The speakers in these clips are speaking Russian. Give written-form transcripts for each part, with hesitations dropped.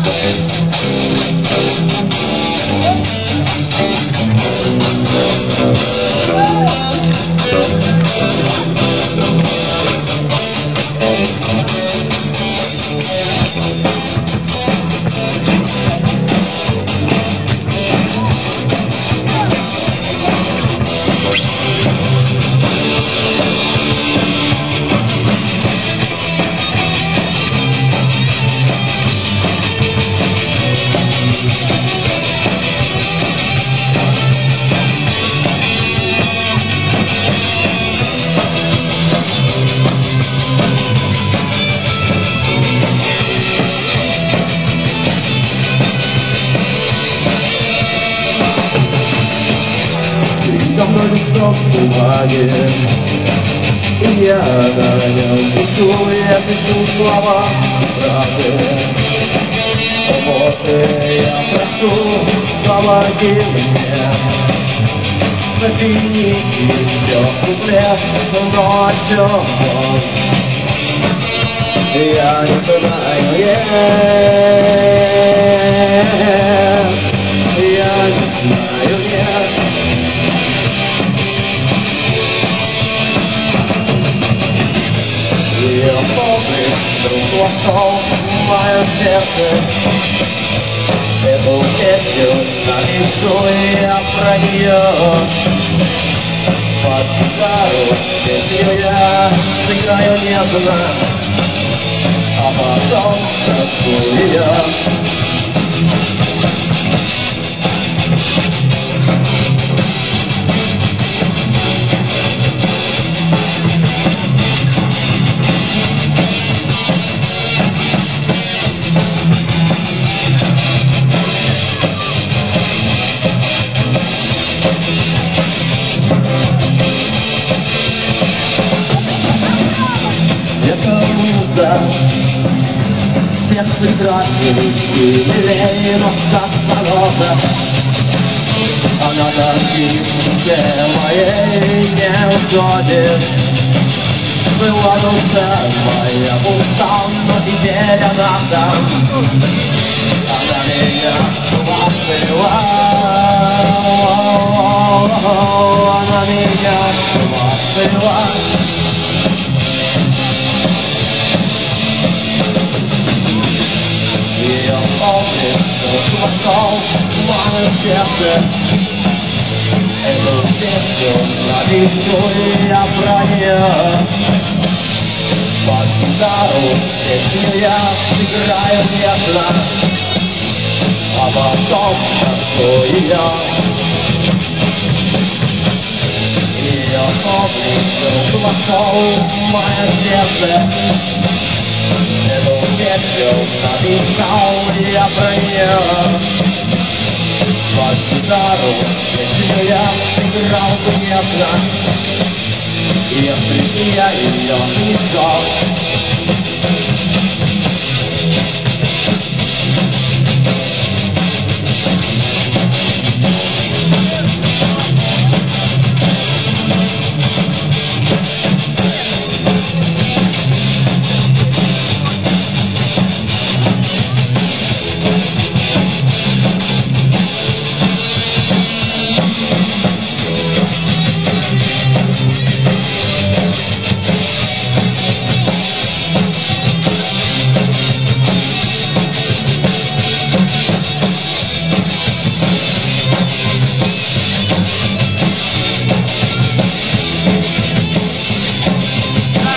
Давно листок бумаги, и я на нем пишу, я пишу слова правды. Вот и я прошу, помоги мне сочинить еще куплет ночью. Я не знаю, я не знаю, нет. Я помню, вдруг вошел в мое сердце эту песню напишу я про нее. Под гитару песню я сыграю нежно, а потом танцую ее. Всех прекрасных и милее, но как солода. Она такие моей не уходит. Была душа моя пуста, но теперь она там. Она меня спасла, она меня спасла. Вошел в мое сердце эту песню напишу я про нее. Под гитару песню я сыграю нежно, а потом танцую ее. Ее облик вдруг вошел в мое сердце. Эту песню написал я про нее. Под гитару песню я сыграл нежно, если я ее искал.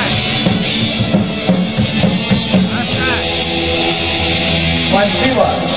Спасибо.